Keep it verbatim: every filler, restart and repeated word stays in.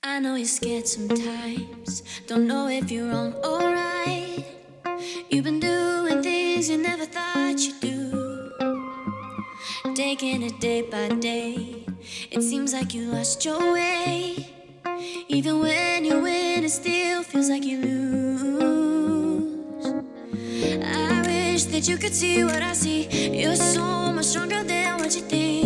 I know you're scared sometimes, don't know if you're wrong or right. You've been doing things you never thought you'd do, taking it day by day. It seems like you lost your way. Even when you win, it still feels like you lose. I wish that you could see what I see. You're so much stronger than what you think.